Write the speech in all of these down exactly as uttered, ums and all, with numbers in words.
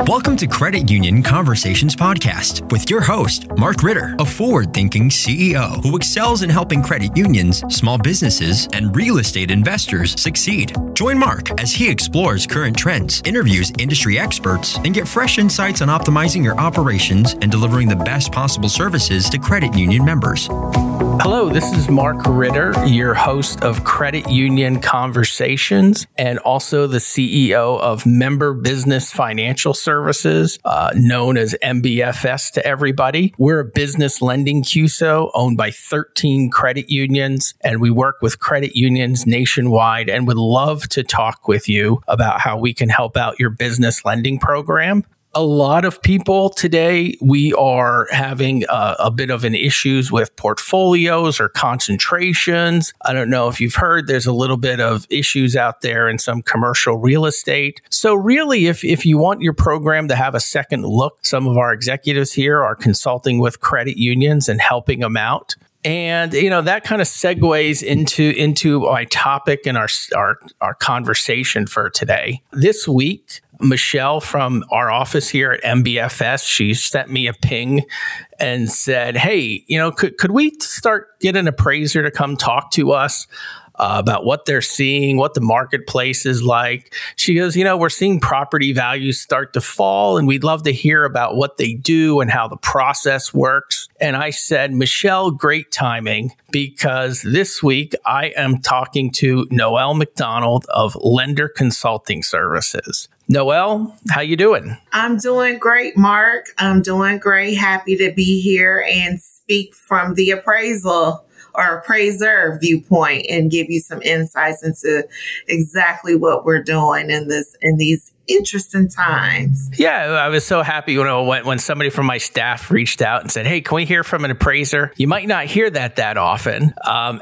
Welcome to Credit Union Conversations Podcast with your host, Mark Ritter, a forward-thinking C E O who excels in helping credit unions, small businesses, and real estate investors succeed. Join Mark as he explores current trends, interviews industry experts, and get fresh insights on optimizing your operations and delivering the best possible services to credit union members. Hello, this is Mark Ritter, your host of Credit Union Conversations and also the C E O of Member Business Financial Services, uh, known as M B F S to everybody. We're a business lending Q S O owned by thirteen credit unions, and we work with credit unions nationwide and would love to talk with you about how we can help out your business lending program. A lot of people today, we are having a, a bit of an issues with portfolios or concentrations. I don't know if you've heard, there's a little bit of issues out there in some commercial real estate. So really, if, if you want your program to have a second look, some of our executives here are consulting with credit unions and helping them out. And, you know, that kind of segues into into my topic and our, our, our conversation for today. This week, Michelle from our office here at M B F S, she sent me a ping and said, hey, you know, could, could we start get an appraiser to come talk to us uh, about what they're seeing, what the marketplace is like? She goes, you know, we're seeing property values start to fall, and we'd love to hear about what they do and how the process works. And I said, Michelle, great timing, because this week I am talking to Noelle McDonald of Lender Consulting Services. Noelle, how you doing? I'm doing great, Mark. I'm doing great. Happy to be here and speak from the appraisal or appraiser viewpoint and give you some insights into exactly what we're doing in this in these interesting times. Yeah, I was so happy you know, when, when somebody from my staff reached out and said, hey, can we hear from an appraiser? You might not hear that that often. Um,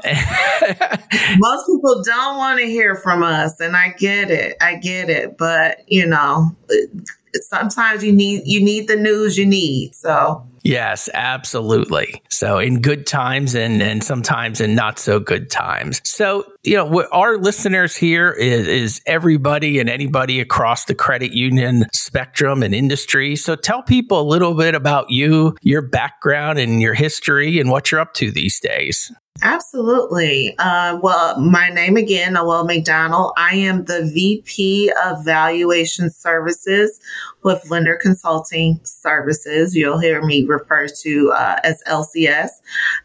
Most people don't want to hear from us, and I get it. I get it. But, you know, sometimes you need you need the news you need. So yes, absolutely. So in good times and, and sometimes in not so good times. So, you know, our listeners here is, is everybody and anybody across the credit union spectrum and industry. So tell people a little bit about you, your background and your history and what you're up to these days. Absolutely. Uh, well, my name again, Noelle McDonald. I am the V P of Valuation Services with Lender Consulting Services. You'll hear me refer to uh, as L C S.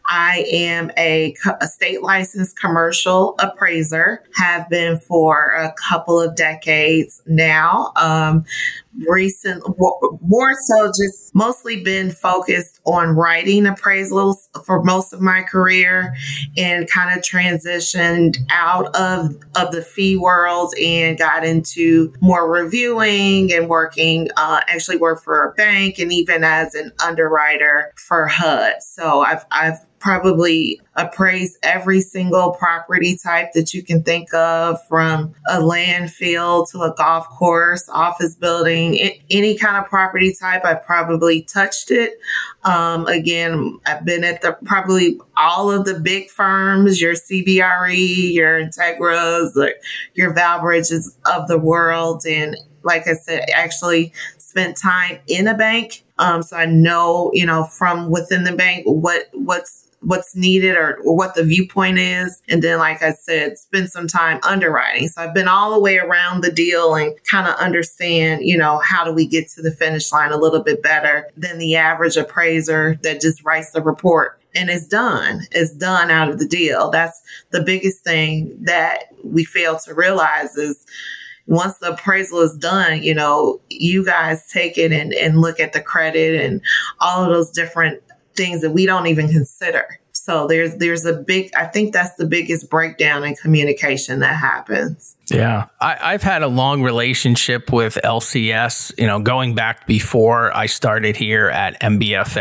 I am a, a state licensed commercial appraiser, have been for a couple of decades now. Um, recent, more so just mostly been focused on writing appraisals for most of my career, and kind of transitioned out of, of the fee world and got into more reviewing and working, uh, actually worked for a bank and even as an underwriter for H U D. So I've, I've probably appraised every single property type that you can think of, from a landfill to a golf course, office building, any kind of property type. I probably touched it. Um, again, I've been at the probably all of the big firms, your C B R E, your Integras, your Valbridges of the world. And like I said, actually spent time in a bank. Um, so I know, you know, from within the bank, what what's what's needed or, or what the viewpoint is. And then, like I said, spend some time underwriting. So I've been all the way around the deal and kind of understand, you know, how do we get to the finish line a little bit better than the average appraiser that just writes the report and it's done. It's done out of the deal. That's the biggest thing that we fail to realize is once the appraisal is done, you know, you guys take it and, and look at the credit and all of those different things that we don't even consider. So there's there's a big, I think that's the biggest breakdown in communication that happens. Yeah, I, I've had a long relationship with L C S, you know, going back before I started here at M B F S.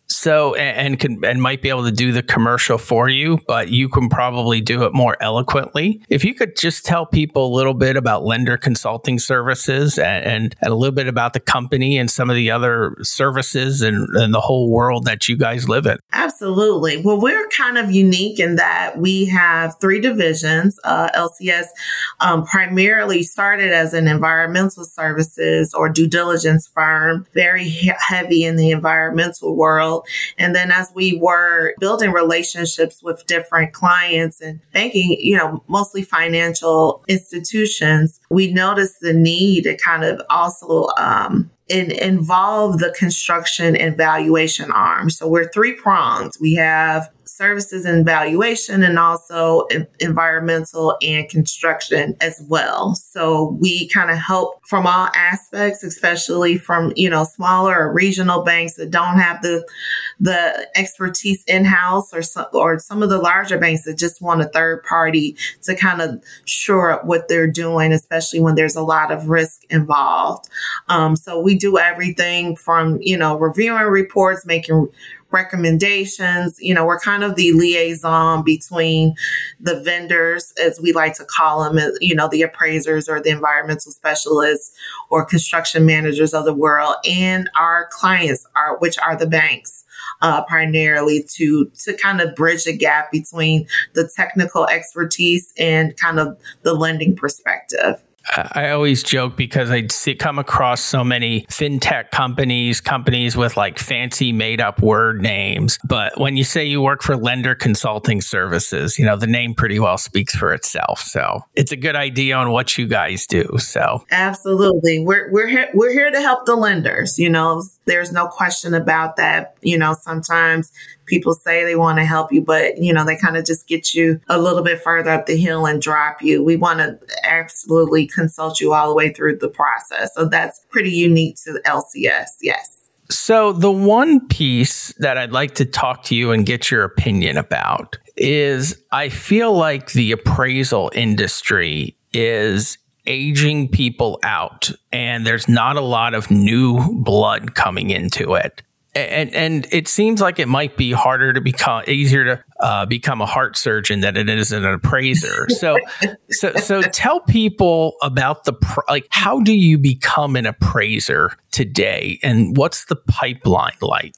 So, and, and can and might be able to do the commercial for you, but you can probably do it more eloquently. If you could just tell people a little bit about Lender Consulting Services and, and, and a little bit about the company and some of the other services and, and the whole world that you guys live in. Absolutely. Well, we're kind of unique in that we have three divisions. Uh, L C S um, primarily started as an environmental services or due diligence firm, very he- heavy in the environmental world. And then as we were building relationships with different clients and banking, you know, mostly financial institutions, we noticed the need to kind of also um, in, involve the construction and valuation arm. So we're three pronged. We have services and valuation and also environmental and construction as well. So we kind of help from all aspects, especially from, you know, smaller or regional banks that don't have the the expertise in-house or some, or some of the larger banks that just want a third party to kind of shore up what they're doing, especially when there's a lot of risk involved. Um, so we do everything from, you know, reviewing reports, making recommendations. You know, we're kind of the liaison between the vendors, as we like to call them, you know, the appraisers or the environmental specialists or construction managers of the world, and our clients, are which are the banks. Uh, primarily to to kind of bridge the gap between the technical expertise and kind of the lending perspective. I always joke because I see come across so many fintech companies, companies with like fancy made up word names. But when you say you work for Lender Consulting Services, you know, the name pretty well speaks for itself. So it's a good idea on what you guys do. So absolutely. We're, we're here, we're here to help the lenders. You know, there's no question about that. You know, sometimes people say they want to help you, but, you know, they kind of just get you a little bit further up the hill and drop you. We want to absolutely consult you all the way through the process. So that's pretty unique to L C S. Yes. So the one piece that I'd like to talk to you and get your opinion about is I feel like the appraisal industry is aging people out and there's not a lot of new blood coming into it. And and it seems like it might be harder to become easier to uh, become a heart surgeon than it is an appraiser. So so so tell people about the like how do you become an appraiser today, and what's the pipeline like?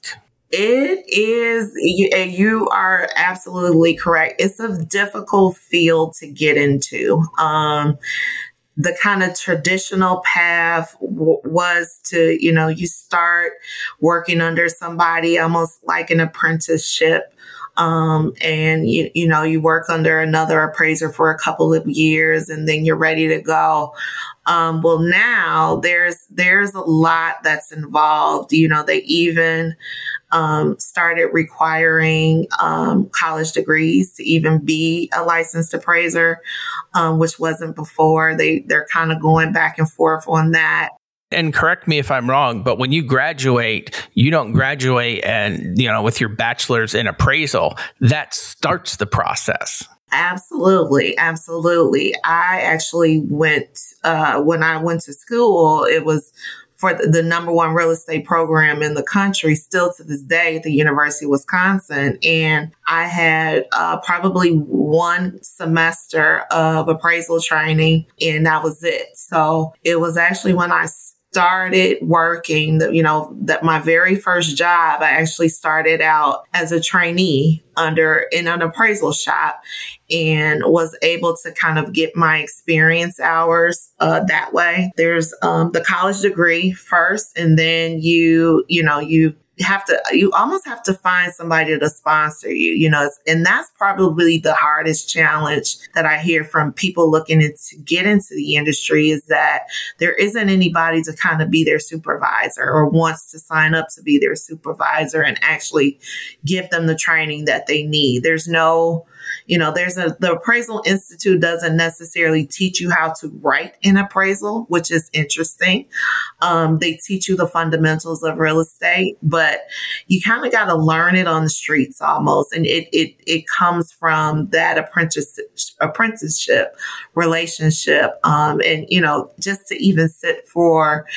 It is, you, you are absolutely correct. It's a difficult field to get into. Um, The kind of traditional path w- was to, you know, you start working under somebody almost like an apprenticeship. Um, and, you, you know, you work under another appraiser for a couple of years and then you're ready to go. Um, well, now there's there's a lot that's involved. You know, they even um, started requiring um, college degrees to even be a licensed appraiser, um, which wasn't before. They they're kind of going back and forth on that. And correct me if I'm wrong, but when you graduate, you don't graduate and, you know, with your bachelor's in appraisal. That starts the process. Absolutely. Absolutely. I actually went, uh, when I went to school, it was for the, the number one real estate program in the country, still to this day at the University of Wisconsin. And I had uh, probably one semester of appraisal training, and that was it. So it was actually when I started working, you know, that my very first job, I actually started out as a trainee under in an appraisal shop and was able to kind of get my experience hours uh, that way. There's um, the college degree first, and then you, you know, you have to, you almost have to find somebody to sponsor you, you know, and that's probably the hardest challenge that I hear from people looking to get into the industry is that there isn't anybody to kind of be their supervisor or wants to sign up to be their supervisor and actually give them the training that they need. There's no, you know, there's a, the Appraisal Institute doesn't necessarily teach you how to write an appraisal, which is interesting. Um, they teach you the fundamentals of real estate, but you kind of got to learn it on the streets almost. And it, it, it comes from that apprentice, apprenticeship relationship. Um, and, you know, just to even sit for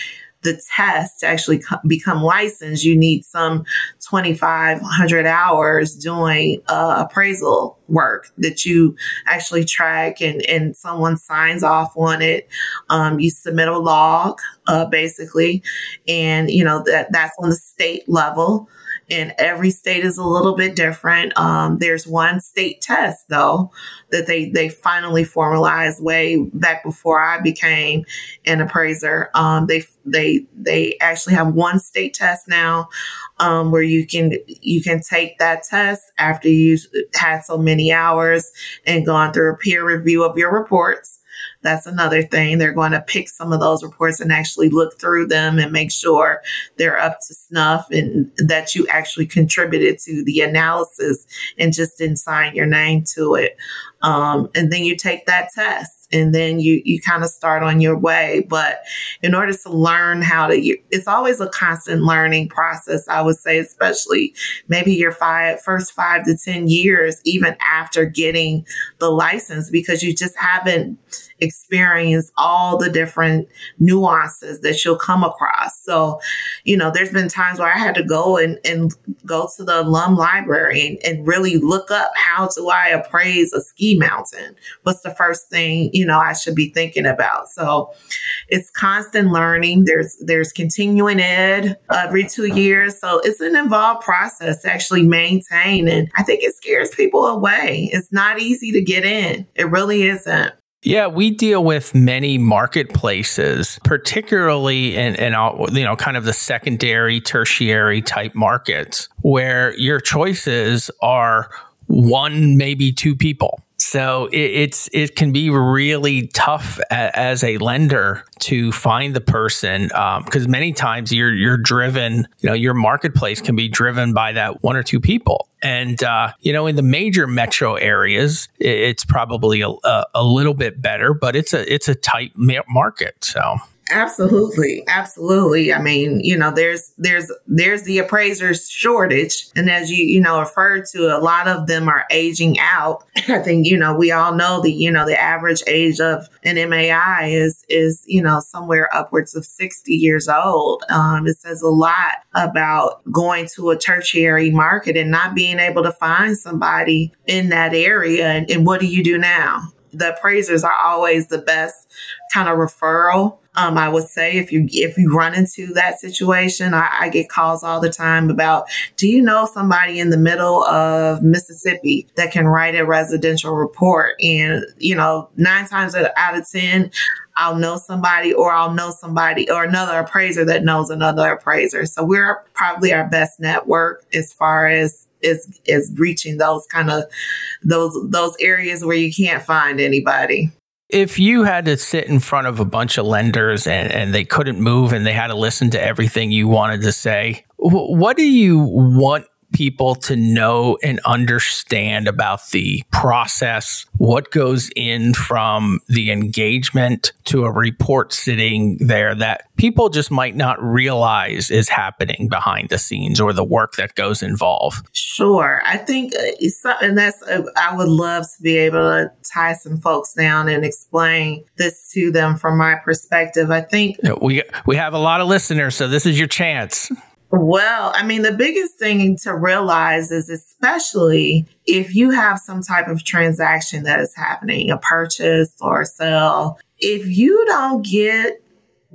the test to actually co- become licensed, you need some twenty-five hundred hours doing uh, appraisal work that you actually track and, and someone signs off on it. Um, you submit a log, uh, basically, and, you know, that that's on the state level. And every state is a little bit different. Um, there's one state test, though, that they, they finally formalized way back before I became an appraiser. Um, they they they actually have one state test now, um, where you can you can take that test after you had so many hours and gone through a peer review of your reports. That's another thing. They're going to pick some of those reports and actually look through them and make sure they're up to snuff and that you actually contributed to the analysis and just didn't sign your name to it. Um, and then you take that test and then you, you kind of start on your way. But in order to learn how to, you, it's always a constant learning process, I would say, especially maybe your five, first five to ten years, even after getting the license, because you just haven't experienced all the different nuances that you'll come across. So, you know, there's been times where I had to go and, and go to the alum library and, and really look up, how do I appraise a ski mountain? What's the first thing, you know, I should be thinking about? So it's constant learning. There's, there's continuing ed every two years. So it's an involved process to actually maintain. And I think it scares people away. It's not easy to get in. It really isn't. Yeah, we deal with many marketplaces, particularly in, in you know, kind of the secondary, tertiary type markets, where your choices are one, maybe two people. So it, it's it can be really tough a, as a lender to find the person, because um, many times you're you're driven, you know, your marketplace can be driven by that one or two people. And, uh, you know, in the major metro areas, it, it's probably a, a, a little bit better, but it's a it's a tight market. So. Absolutely. Absolutely. I mean, you know, there's, there's, there's the appraisers shortage. And as you, you know, referred to, a lot of them are aging out. I think, you know, we all know the, you know, the average age of an M A I is, is, you know, somewhere upwards of sixty years old. Um, it says a lot about going to a tertiary market and not being able to find somebody in that area. And, and what do you do now? The appraisers are always the best kind of referral. Um, I would say if you if you run into that situation, I, I get calls all the time about, do you know somebody in the middle of Mississippi that can write a residential report? And, you know, nine times out of ten, I'll know somebody or I'll know somebody or another appraiser that knows another appraiser. So we're probably our best network as far as is is reaching those kind of those those areas where you can't find anybody. If you had to sit in front of a bunch of lenders and, and they couldn't move and they had to listen to everything you wanted to say, what do you want people to know and understand about the process? What goes in from the engagement to a report sitting there that people just might not realize is happening behind the scenes, or the work that goes involved? Sure. I think it's something that's, uh, I would love to be able to tie some folks down and explain this to them from my perspective. I think we we have a lot of listeners, so this is your chance. Well, I mean, the biggest thing to realize is, especially if you have some type of transaction that is happening, a purchase or a sale, if you don't get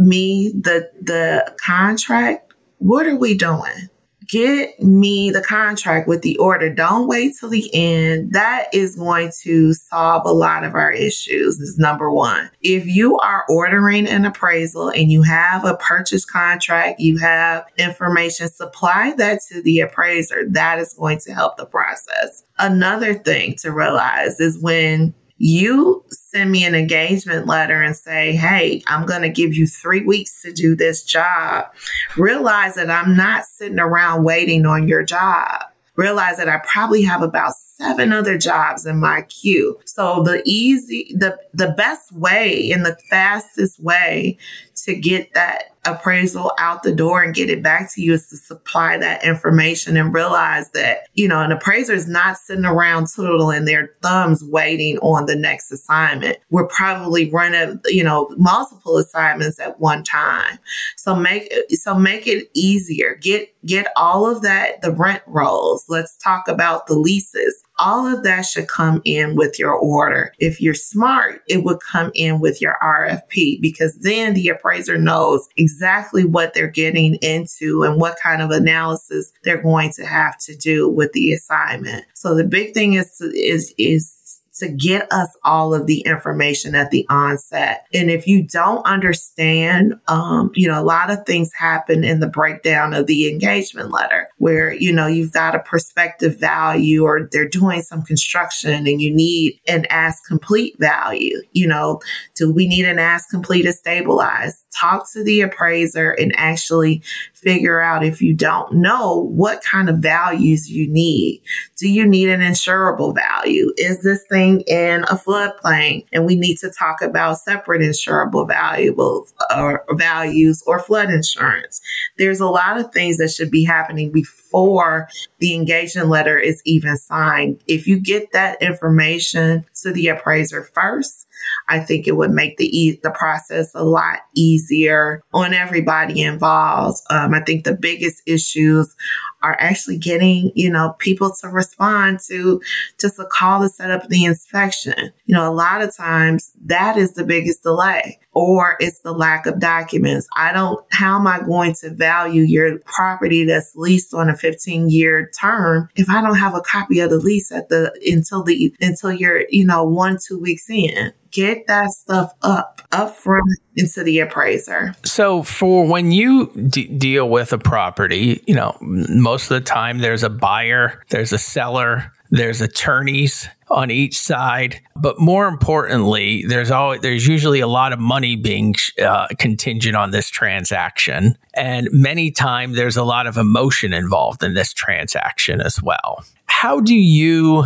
me the the contract, what are we doing? Get me the contract with the order. Don't wait till the end. That is going to solve a lot of our issues, is number one. If you are ordering an appraisal and you have a purchase contract, you have information, supply that to the appraiser. That is going to help the process. Another thing to realize is when you send me an engagement letter and say, hey, I'm going to give you three weeks to do this job. Realize that I'm not sitting around waiting on your job. Realize that I probably have about seven other jobs in my queue. So the easy, the, the best way and the fastest way to get that appraisal out the door and get it back to you is to supply that information and realize that, you know, an appraiser is not sitting around twiddling their thumbs waiting on the next assignment. We're probably running, you know, multiple assignments at one time. So make so make it easier. Get get all of that, the rent rolls. Let's talk about the leases. All of that should come in with your order. If you're smart, it would come in with your R F P, because then the appraiser knows exactly what they're getting into and what kind of analysis they're going to have to do with the assignment. So the big thing is to, is is to get us all of the information at the onset. And if you don't understand, um, you know, a lot of things happen in the breakdown of the engagement letter where, you know, you've got a prospective value or they're doing some construction and you need an as complete value. You know, do we need an as complete to stabilize? Talk to the appraiser and actually figure out, if you don't know, what kind of values you need. Do you need an insurable value? Is this thing in a floodplain? And we need to talk about separate insurable valuables or values or flood insurance. There's a lot of things that should be happening before the engagement letter is even signed. If you get that information to the appraiser first, I think it would make the e- the process a lot easier on everybody involved. Um, I think the biggest issues are actually getting, you know, people to respond to just a call to set up the inspection. You know, a lot of times that is the biggest delay, or it's the lack of documents. I don't, how am I going to value your property that's leased on a fifteen year term if I don't have a copy of the lease at the, until the, until you're, you know, one, two weeks in? Get that stuff up, up front into the appraiser. So for when you d- deal with a property, you know, most of the time there's a buyer, there's a seller, there's attorneys on each side. But more importantly, there's always, there's usually a lot of money being uh, contingent on this transaction. And many times there's a lot of emotion involved in this transaction as well. How do you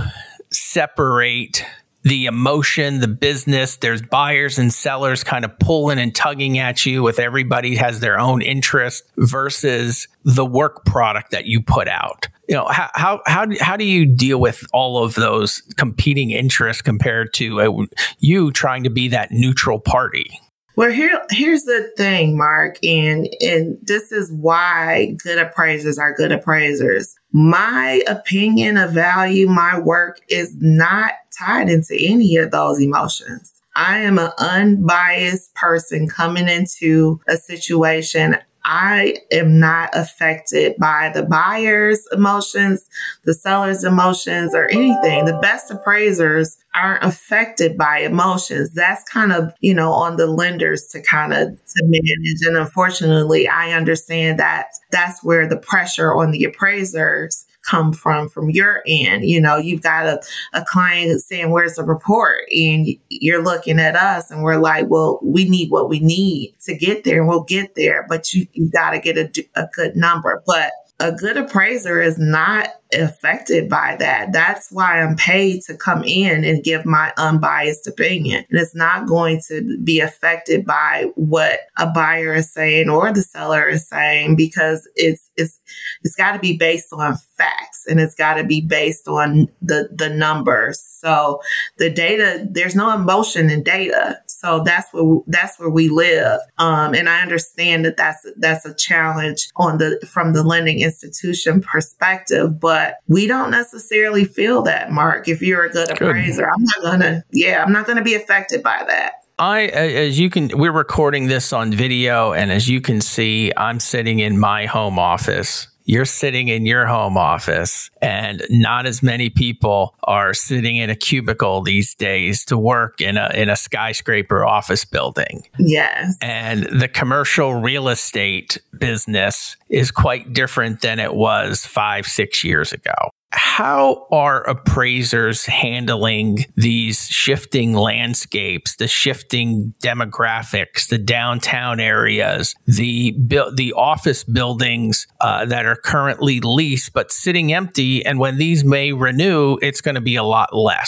separate the emotion, the business? There's buyers and sellers kind of pulling and tugging at you with everybody has their own interest versus the work product that you put out. You know, how how how do, how do you deal with all of those competing interests compared to uh, you trying to be that neutral party? Well, here, here's the thing, Mark, and, and this is why good appraisers are good appraisers. My opinion of value, my work is not tied into any of those emotions. I am an unbiased person coming into a situation. I am not affected by the buyer's emotions, the seller's emotions, or anything. The best appraisers aren't affected by emotions. That's kind of, you know, on the lenders to kind of to manage. And unfortunately, I understand that that's where the pressure on the appraisers come from, from your end. You know, you've got a, a client who's saying, where's the report? And you're looking at us and we're like, well, we need what we need to get there and we'll get there. But you, you got to get a, a good number. But a good appraiser is not affected by that. That's why I'm paid to come in and give my unbiased opinion. And it's not going to be affected by what a buyer is saying or the seller is saying, because it's it's it's got to be based on facts and it's got to be based on the the numbers. So the data, there's no emotion in data. So that's where that's where we live. Um, and I understand that that's that's a challenge on the from the lending institution perspective, but we don't necessarily feel that, Mark. If you're a good, good. appraiser, I'm not gonna. Yeah, I'm not gonna be affected by that. I, as you can, we're recording this on video, and as you can see, I'm sitting in my home office. You're sitting in your home office, and not as many people are sitting in a cubicle these days to work in a in a skyscraper office building. Yes. And the commercial real estate business is quite different than it was five, six years ago. How are appraisers handling these shifting landscapes, the shifting demographics, the downtown areas, the bu- the office buildings uh, that are currently leased but sitting empty? And when these may renew, it's going to be a lot less.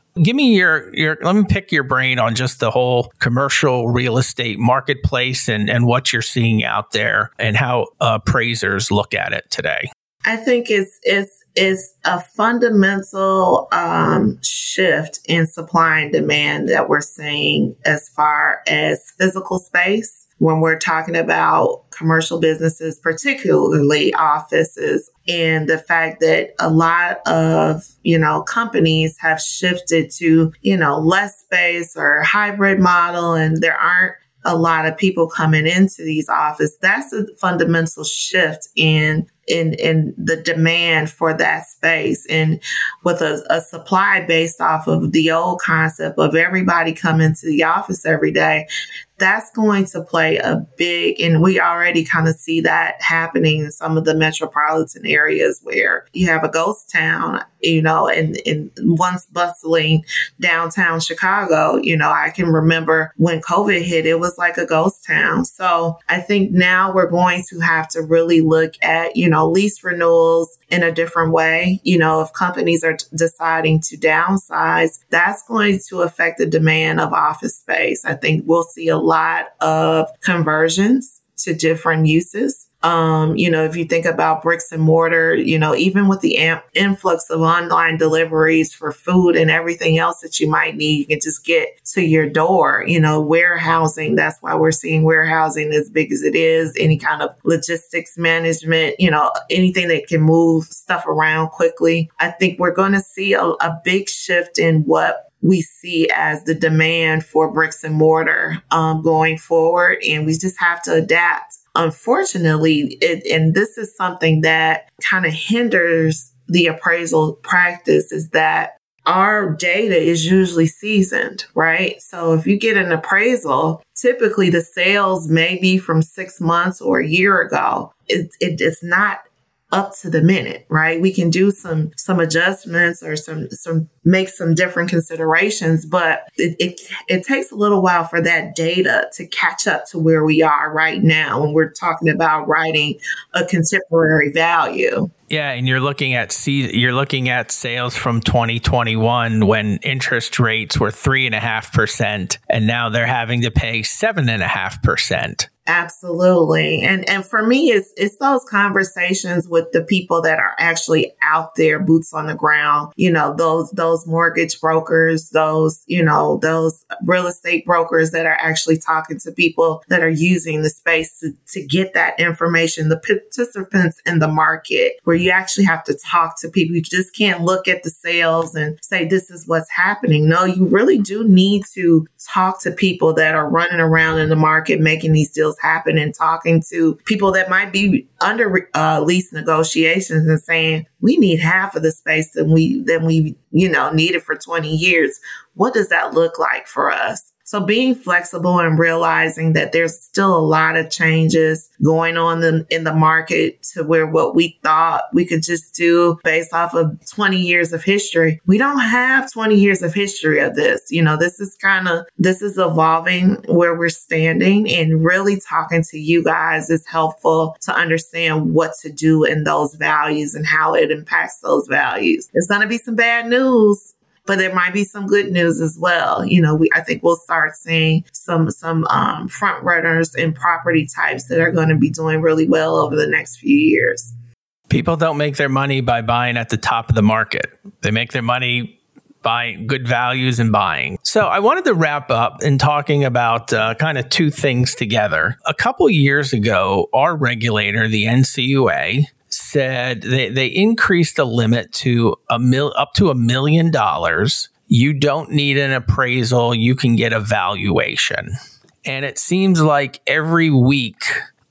Give me your, your, let me pick your brain on just the whole commercial real estate marketplace and, and what you're seeing out there and how uh, appraisers look at it today. I think it's, it's, it's a fundamental um, shift in supply and demand that we're seeing as far as physical space. When we're talking about commercial businesses, particularly offices, and the fact that a lot of, you know, companies have shifted to, you know, less space or hybrid model, and there aren't a lot of people coming into these offices. That's a fundamental shift in in in the demand for that space. And with a, a supply based off of the old concept of everybody coming to the office every day, that's going to play a big, and we already kind of see that happening in some of the metropolitan areas where you have a ghost town, you know, and, and once bustling downtown Chicago, you know, I can remember when COVID hit, it was like a ghost town. So I think now we're going to have to really look at, you know, lease renewals in a different way. You know, if companies are t- deciding to downsize, that's going to affect the demand of office space. I think we'll see a lot of conversions to different uses. Um, you know, if you think about bricks and mortar, you know, even with the am- influx of online deliveries for food and everything else that you might need, you can just get to your door. You know, warehousing, that's why we're seeing warehousing as big as it is, any kind of logistics management, you know, anything that can move stuff around quickly. I think we're going to see a, a big shift in what we see as the demand for bricks and mortar um, going forward. And we just have to adapt. Unfortunately, it, and this is something that kind of hinders the appraisal practice, is that our data is usually seasoned, right? So if you get an appraisal, typically the sales may be from six months or a year ago. It, it, it's not up to the minute, right? We can do some some adjustments or some some make some different considerations, but it, it it takes a little while for that data to catch up to where we are right now when we're talking about writing a contemporary value. Yeah, and you're looking at see, you're looking at sales from twenty twenty-one when interest rates were three and a half percent, and now they're having to pay seven and a half percent. Absolutely. And and for me, it's it's those conversations with the people that are actually out there, boots on the ground, you know, those those mortgage brokers, those, you know, those real estate brokers that are actually talking to people that are using the space to, to get that information, the participants in the market, where you actually have to talk to people. You just can't look at the sales and say, this is what's happening. No, you really do need to talk to people that are running around in the market, making these deals happen, and talking to people that might be under uh, lease negotiations and saying, we need half of the space than we than we you know needed for twenty years. What does that look like for us? So being flexible and realizing that there's still a lot of changes going on in, in the market to where what we thought we could just do based off of twenty years of history. We don't have twenty years of history of this. You know, this is kind of, this is evolving where we're standing, and really talking to you guys is helpful to understand what to do in those values and how it impacts those values. There's going to be some bad news, but there might be some good news as well. You know, we I think we'll start seeing some some um, front runners in property types that are going to be doing really well over the next few years. People don't make their money by buying at the top of the market. They make their money buying good values and buying. So I wanted to wrap up in talking about uh, kind of two things together. A couple years ago, our regulator, the N C U A, said they, they increased the limit to a mil up to a million dollars. You don't need an appraisal. You can get a valuation. And it seems like every week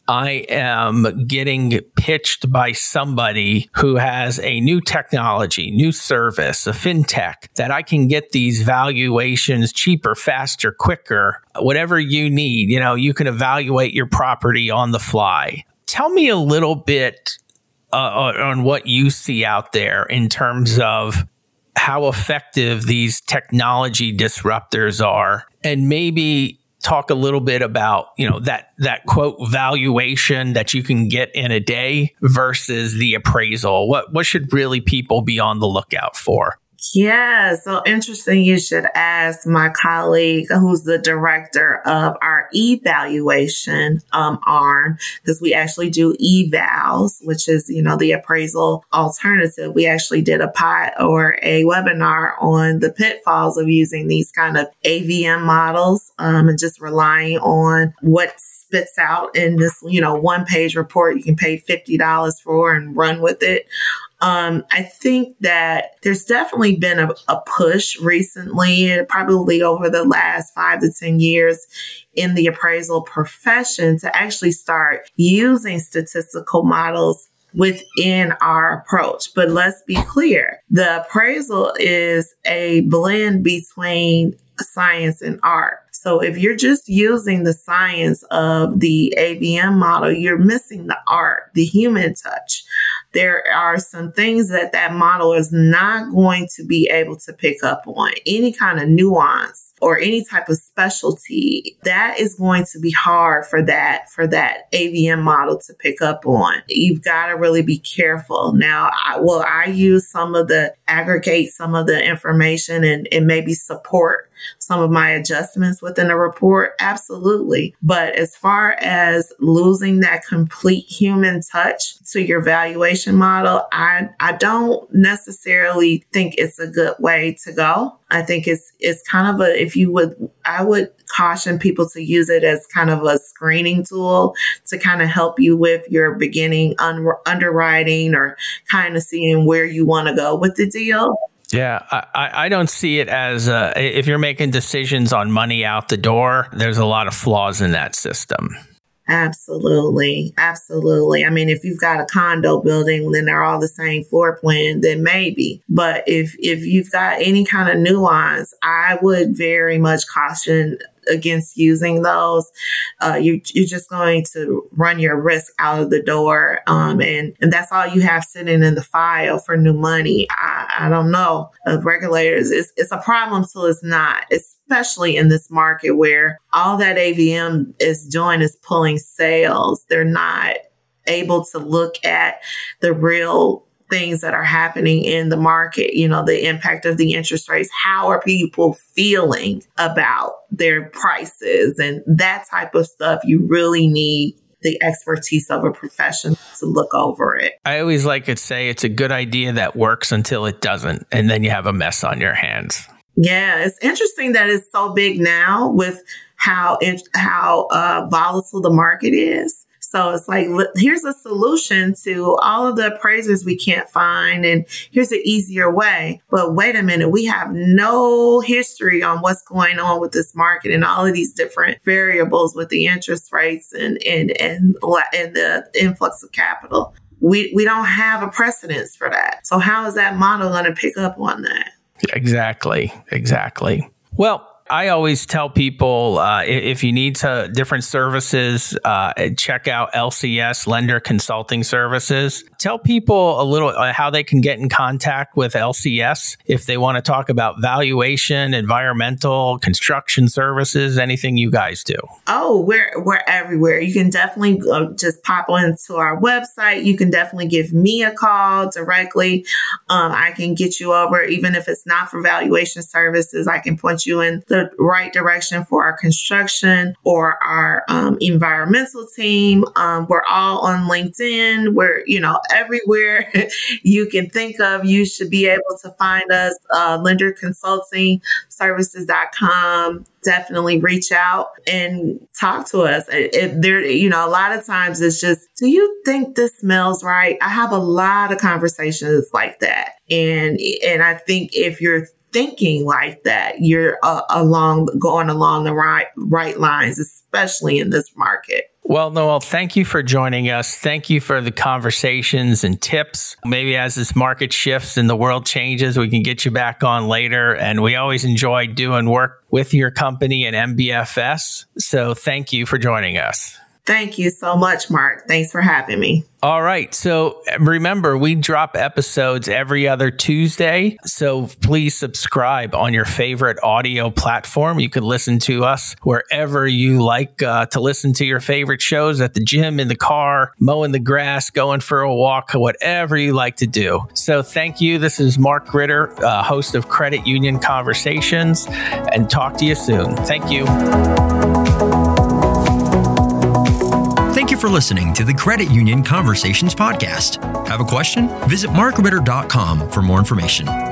I am getting pitched by somebody who has a new technology, new service, a fintech, that I can get these valuations cheaper, faster, quicker, whatever you need. You know, you can evaluate your property on the fly. Tell me a little bit Uh, on what you see out there in terms of how effective these technology disruptors are, and maybe talk a little bit about, you know, that that quote valuation that you can get in a day versus the appraisal. What what should really people be on the lookout for? Yeah, so interesting you should ask my colleague who's the director of our evaluation um, arm, because we actually do evals, which is, you know, the appraisal alternative. We actually did a pod or a webinar on the pitfalls of using these kind of A V M models um, and just relying on what spits out in this, you know, one page report you can pay fifty dollars for and run with it. Um, I think that there's definitely been a, a push recently, probably over the last five to ten years in the appraisal profession to actually start using statistical models within our approach. But let's be clear, the appraisal is a blend between science and art. So if you're just using the science of the A V M model, you're missing the art, the human touch. There are some things that that model is not going to be able to pick up on. Any kind of nuance or any type of specialty, that is going to be hard for that, for that A V M model to pick up on. You've got to really be careful. Now, I, will I use some of the, aggregate some of the information and, and maybe support some of my adjustments within a report? Absolutely. But as far as losing that complete human touch to your valuation model, I, I don't necessarily think it's a good way to go. I think it's it's kind of a, if you would, I would caution people to use it as kind of a screening tool to kind of help you with your beginning un- underwriting or kind of seeing where you want to go with the deal. Yeah, I, I don't see it as uh, if you're making decisions on money out the door, there's a lot of flaws in that system. Absolutely. Absolutely. I mean, if you've got a condo building, then they're all the same floor plan, then maybe. But if, if you've got any kind of nuance, I would very much caution against using those. Uh, you, you're just going to run your risk out of the door. Um, and, and that's all you have sitting in the file for new money. I, I don't know. Uh, regulators, it's, it's a problem till it's not, especially in this market where all that A V M is doing is pulling sales. They're not able to look at the real things that are happening in the market, you know, the impact of the interest rates. How are people feeling about their prices and that type of stuff? You really need the expertise of a profession to look over it. I always like to say it's a good idea that works until it doesn't, and then you have a mess on your hands. Yeah, it's interesting that it's so big now with how how uh, volatile the market is. So it's like, here's a solution to all of the appraisers we can't find, and here's an easier way. But wait a minute, we have no history on what's going on with this market and all of these different variables with the interest rates and and and, and the influx of capital. We we don't have a precedence for that. So how is that model going to pick up on that? Exactly. Exactly. Well, I always tell people uh, if you need to, different services, uh, check out L C S, Lender Consulting Services. Tell people a little uh, how they can get in contact with L C S if they want to talk about valuation, environmental, construction services, anything you guys do. Oh, we're we're everywhere. You can definitely uh, just pop onto our website. You can definitely give me a call directly. Um, I can get you over, even if it's not for valuation services. I can point you in the right direction for our construction or our um, environmental team. Um, we're all on LinkedIn. We're, you know, everywhere you can think of. You should be able to find us, uh, lender consulting services dot com. Definitely reach out and talk to us. If there, you know, a lot of times it's just, do you think this smells right? I have a lot of conversations like that. And, and I think if you're thinking like that, you're uh, along going along the right right lines, especially in this market. Well, Noelle, thank you for joining us. Thank you for the conversations and tips. Maybe as this market shifts and the world changes, we can get you back on later. And we always enjoy doing work with your company and M B F S. So thank you for joining us. Thank you so much, Mark. Thanks for having me. All right. So remember, we drop episodes every other Tuesday. So please subscribe on your favorite audio platform. You can listen to us wherever you like uh, to listen to your favorite shows, at the gym, in the car, mowing the grass, going for a walk, whatever you like to do. So thank you. This is Mark Ritter, uh, host of Credit Union Conversations, and talk to you soon. Thank you. Thank you for listening to the Credit Union Conversations podcast. Have a question? Visit mark ritter dot com for more information.